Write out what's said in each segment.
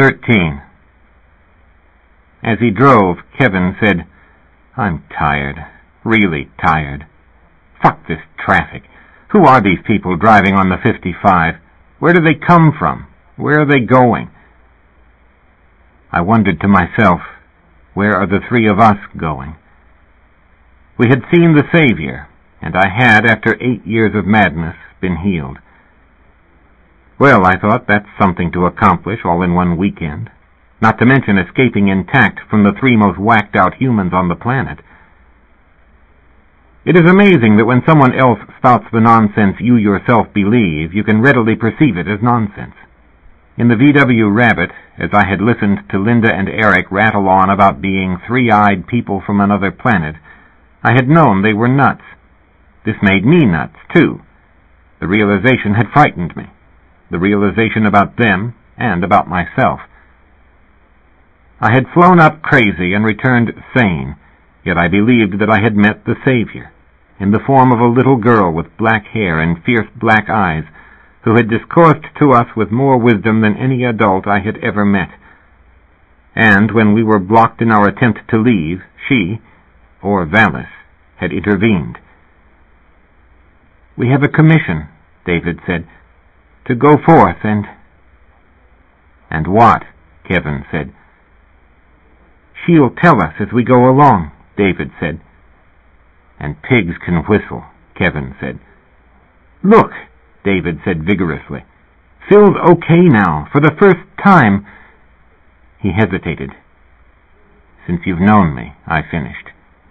13. As he drove, Kevin said, "I'm tired. Really tired. Fuck this traffic. Who are these people driving on the 55? Where do they come from? Where are they going?" I wondered to myself, where are the three of us going? We had seen the Savior, and I had, after 8 years of madness, been healed. Well, I thought, that's something to accomplish all in one weekend, not to mention escaping intact from the three most whacked-out humans on the planet. It is amazing that when someone else spouts the nonsense you yourself believe, you can readily perceive it as nonsense. In the VW Rabbit, as I had listened to Linda and Eric rattle on about being three-eyed people from another planet, I had known they were nuts. This made me nuts, too. The realization had frightened me. The realization about them and about myself. I had flown up crazy and returned sane, yet I believed that I had met the Savior, in the form of a little girl with black hair and fierce black eyes, who had discoursed to us with more wisdom than any adult I had ever met. And when we were blocked in our attempt to leave, she, or Valis, had intervened. "We have a commission," David said, "to go forth and—" "And what?" Kevin said. "She'll tell us as we go along," David said. "And pigs can whistle," Kevin said. "Look," David said vigorously. "Phil's okay now, for the first time." He hesitated. "Since you've known me," I finished.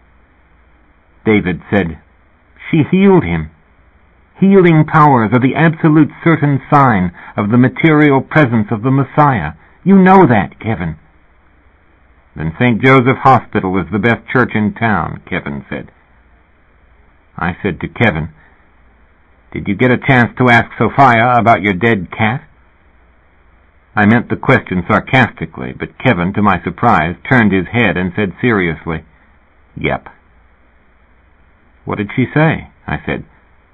David said, "She healed him. Healing powers are the absolute certain sign of the material presence of the Messiah. You know that, Kevin." "Then St. Joseph Hospital is the best church in town," Kevin said. I said to Kevin, "Did you get a chance to ask Sophia about your dead cat?" I meant the question sarcastically, but Kevin, to my surprise, turned his head and said seriously, "Yep." "What did she say?" I said.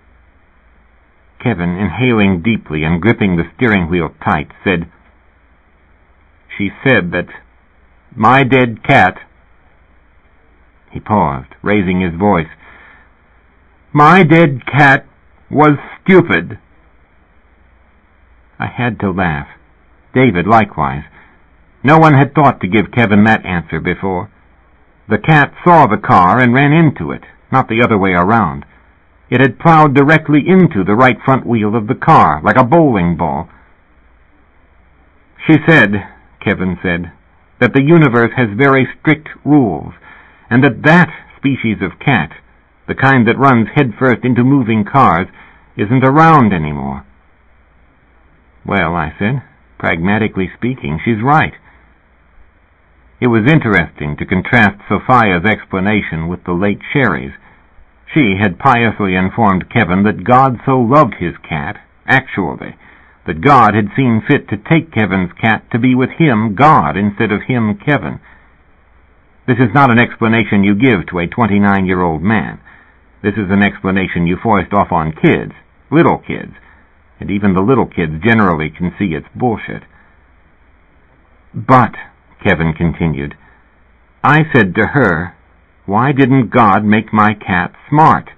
Kevin, inhaling deeply and gripping the steering wheel tight, said, "She said that my dead cat—" He paused, raising his voice. "My dead cat was stupid." I had to laugh. David likewise. No one had thought to give Kevin that answer before. The cat saw the car and ran into it, not the other way around. It had plowed directly into the right front wheel of the car, like a bowling ball. "She said," Kevin said, "that the universe has very strict rules, and that species of cat, the kind that runs headfirst into moving cars, isn't around anymore." "Well," I said, "pragmatically speaking, she's right." It was interesting to contrast Sophia's explanation with the late Sherry's. She had piously informed Kevin that God so loved his cat, actually, that God had seen fit to take Kevin's cat to be with him, God, instead of him, Kevin. This is not an explanation you give to a 29-year-old man. This is an explanation you foist off on kids, little kids, and even the little kids generally can see it's bullshit. "But," Kevin continued, "I said to her, why didn't God make my cat smart?"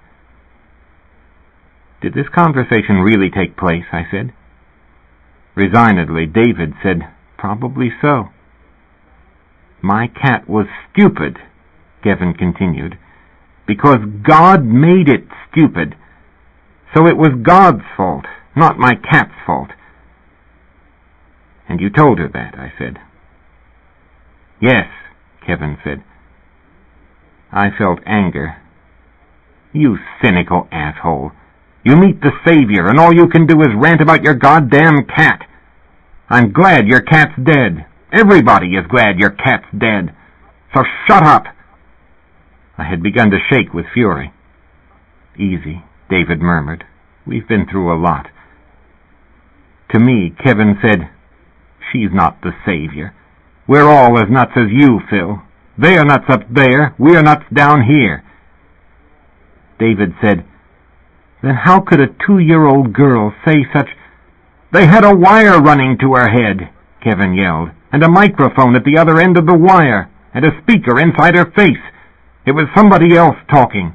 "Did this conversation really take place?" I said. Resignedly, David said, "Probably so." "My cat was stupid," Kevin continued, "because God made it stupid. So it was God's fault, not my cat's fault." "And you told her that," I said. "Yes," Kevin said. I felt anger. "You cynical asshole. You meet the Savior, and all you can do is rant about your goddamn cat. I'm glad your cat's dead. Everybody is glad your cat's dead. So shut up." I had begun to shake with fury. "Easy," David murmured. "We've been through a lot." To me, Kevin said, "She's not the Savior. We're all as nuts as you, Phil. They're nuts up there. We're nuts down here." David said, "Then how could a 2-year-old girl say such—" "They had a wire running to her head. Kevin yelled, and a microphone at the other end of the wire, and a speaker inside her face. It was somebody else talking.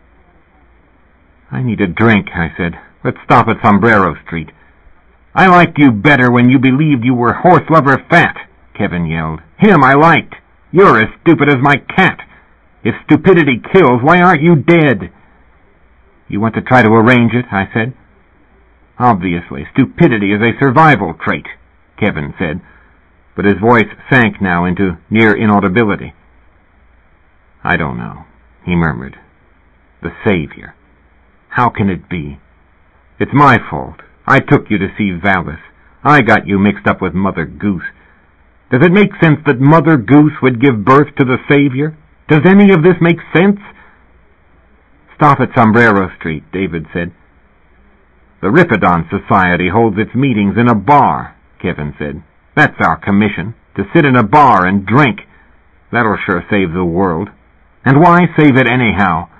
I need a drink, I said. Let's stop at Sombrero Street. I liked you better when you believed you were horse-lover fat, Kevin yelled. Him I liked. You're as stupid as my cat. If stupidity kills, why aren't you dead? You want to try to arrange it, I said. Obviously, stupidity is a survival trait, Kevin said, but his voice sank now into near inaudibility. I don't know, he murmured. The Savior. How can it be? It's my fault. I took you to see Valis. I got you mixed up with Mother Goose. Does it make sense that Mother Goose would give birth to the Savior? Does any of this make sense? Stop at Sombrero Street, David said. The Ripodon Society holds its meetings in a bar, Kevin said. That's our commission, to sit in a bar and drink. That'll sure save the world. And why save it anyhow?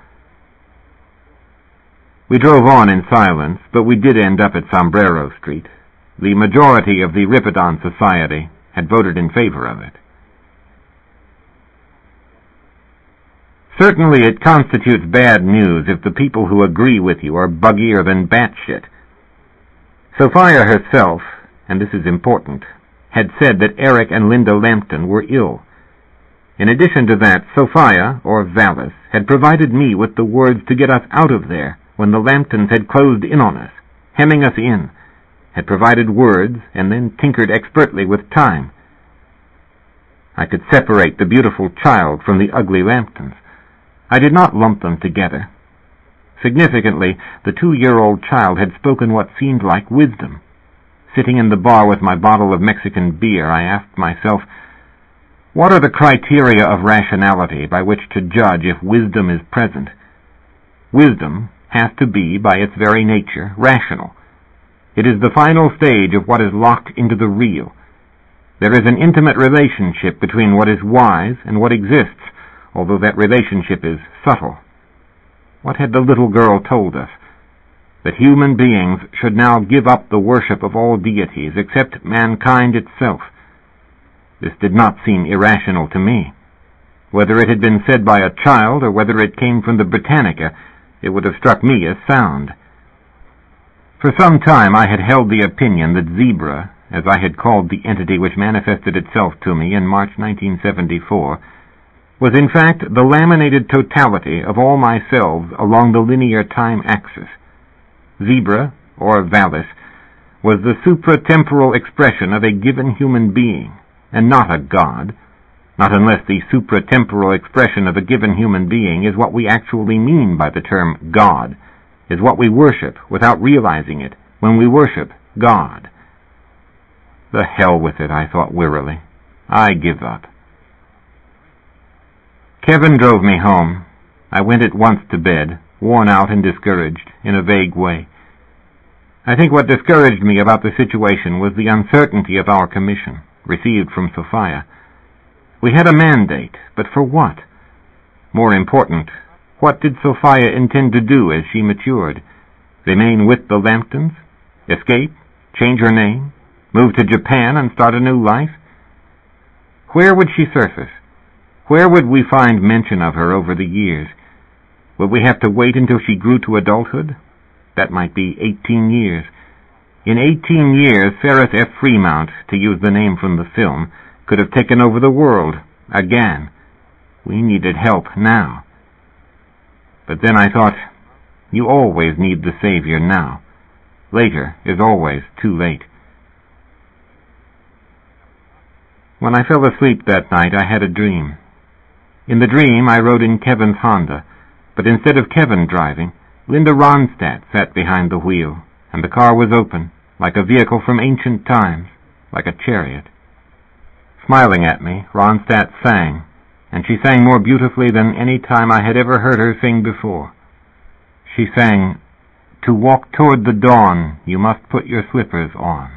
We drove on in silence, but we did end up at Sombrero Street. The majority of the Ripodon Society had voted in favor of it. Certainly it constitutes bad news if the people who agree with you are buggier than batshit. Sophia herself, and this is important, had said that Eric and Linda Lambton were ill. In addition to that, Sophia, or Valis, had provided me with the words to get us out of there when the Lambtons had closed in on us, hemming us in, had provided words, and then tinkered expertly with time. I could separate the beautiful child from the ugly Lambtons. I did not lump them together. Significantly, the 2-year-old child had spoken what seemed like wisdom. Sitting in the bar with my bottle of Mexican beer, I asked myself, what are the criteria of rationality by which to judge if wisdom is present? Wisdom has to be, by its very nature, rational. It is the final stage of what is locked into the real. There is an intimate relationship between what is wise and what exists, although that relationship is subtle. What had the little girl told us? That human beings should now give up the worship of all deities except mankind itself. This did not seem irrational to me. Whether it had been said by a child or whether it came from the Britannica, it would have struck me as sound. For some time I had held the opinion that Zebra, as I had called the entity which manifested itself to me in March 1974, was in fact the laminated totality of all my selves along the linear time axis. Zebra, or Valis, was the supratemporal expression of a given human being, and not a god, not unless the supratemporal expression of a given human being is what we actually mean by the term God, is what we worship without realizing it when we worship God. The hell with it, I thought wearily. I give up. Kevin drove me home. I went at once to bed, worn out and discouraged, in a vague way. I think what discouraged me about the situation was the uncertainty of our commission, received from Sophia. We had a mandate, but for what? More important, what did Sophia intend to do as she matured? Remain with the Lambtons? Escape? Change her name? Move to Japan and start a new life? Where would she surface? Where would we find mention of her over the years? Would we have to wait until she grew to adulthood? That might be 18 years. In 18 years, Ferris F. Fremont, to use the name from the film, could have taken over the world, again. We needed help now. But then I thought, you always need the Savior now. Later is always too late. When I fell asleep that night, I had a dream. In the dream, I rode in Kevin's Honda, but instead of Kevin driving, Linda Ronstadt sat behind the wheel, and the car was open, like a vehicle from ancient times, like a chariot. Smiling at me, Ronstadt sang, and she sang more beautifully than any time I had ever heard her sing before. She sang, "To walk toward the dawn, you must put your slippers on."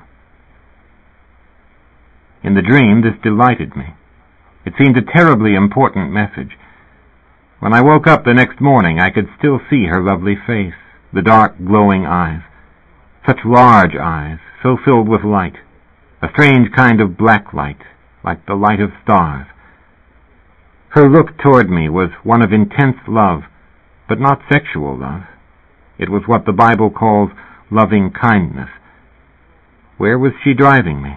In the dream, this delighted me. It seemed a terribly important message. When I woke up the next morning, I could still see her lovely face, the dark, glowing eyes. Such large eyes, so filled with light. a strange kind of black light, like the light of stars. Her look toward me was one of intense love, but not sexual love. It was what the Bible calls loving kindness. Where was she driving me?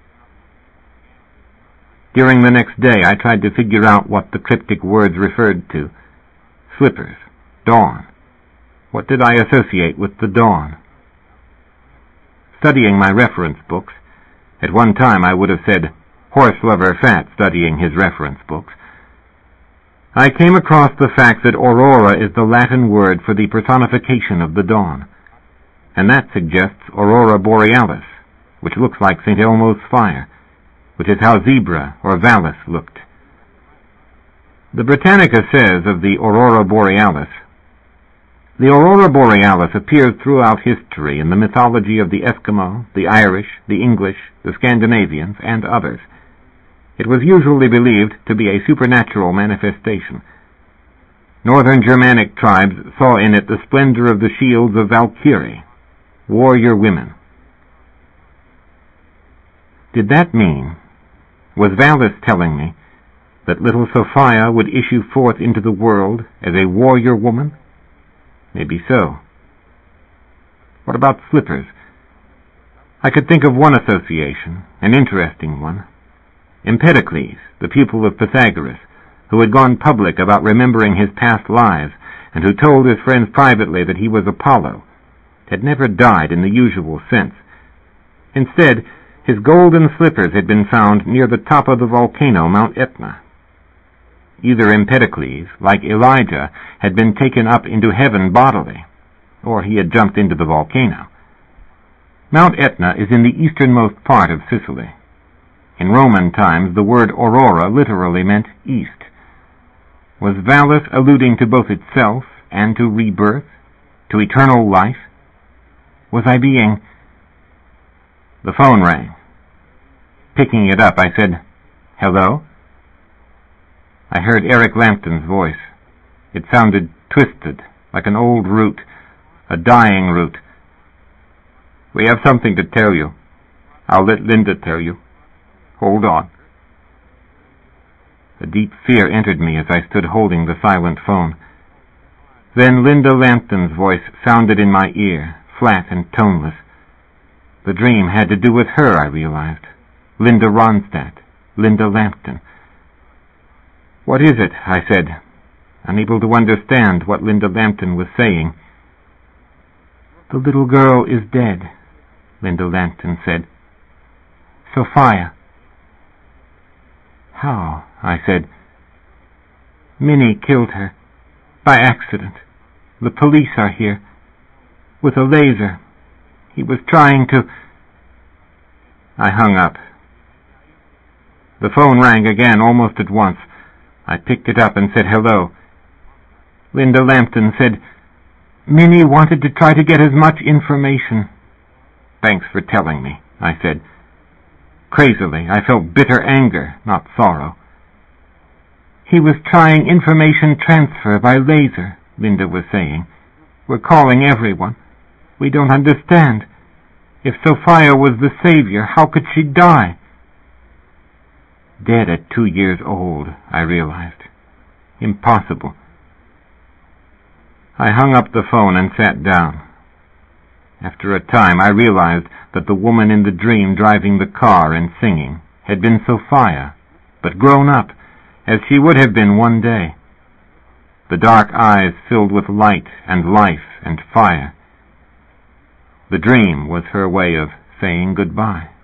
During the next day, I tried to figure out what the cryptic words referred to. Slippers, dawn. What did I associate with the dawn? Studying my reference books, at one time I would have said, horse lover Fat studying his reference books, I came across the fact that aurora is the Latin word for the personification of the dawn, and that suggests aurora borealis, which looks like St. Elmo's fire, which is how Zebra or Vallis looked. The Britannica says of the aurora borealis, the aurora borealis appears throughout history in the mythology of the Eskimo, the Irish, the English, the Scandinavians, and others. It was usually believed to be a supernatural manifestation. Northern Germanic tribes saw in it the splendor of the shields of Valkyrie, warrior women. Did that mean, was Vallis telling me, that little Sophia would issue forth into the world as a warrior woman? Maybe so. What about slippers? I could think of one association, an interesting one. Empedocles, the pupil of Pythagoras, who had gone public about remembering his past lives, and who told his friends privately that he was Apollo, had never died in the usual sense. Instead, his golden slippers had been found near the top of the volcano, Mount Etna. Either Empedocles, like Elijah, had been taken up into heaven bodily, or he had jumped into the volcano. Mount Etna is in the easternmost part of Sicily. In Roman times, the word aurora literally meant east. Was Vallis alluding to both itself and to rebirth, to eternal life? Was I being... The phone rang. Picking it up, I said, "Hello?" I heard Eric Lampton's voice. It sounded twisted, like an old root, a dying root. "We have something to tell you. I'll let Linda tell you. Hold on." A deep fear entered me as I stood holding the silent phone. Then Linda Lampton's voice sounded in my ear, flat and toneless. The dream had to do with her, I realized. Linda Ronstadt, Linda Lampton. "What is it?" I said, unable to understand what Linda Lampton was saying. "The little girl is dead," Linda Lampton said. "Sophia." "How?" I said. "Minnie killed her. By accident. The police are here. With a laser. He was trying to..." I hung up. The phone rang again almost at once. I picked it up and said hello. Linda Lampton said, "Minnie wanted to try to get as much information." "Thanks for telling me," I said. Crazily, I felt bitter anger, not sorrow. "He was trying information transfer by laser," Linda was saying. "We're calling everyone. We don't understand. If Sophia was the savior, how could she die?" Dead at 2 years old, I realized. Impossible. I hung up the phone and sat down. After a time, I realized that the woman in the dream driving the car and singing had been Sophia, but grown up, as she would have been one day. The dark eyes filled with light and life and fire. The dream was her way of saying goodbye.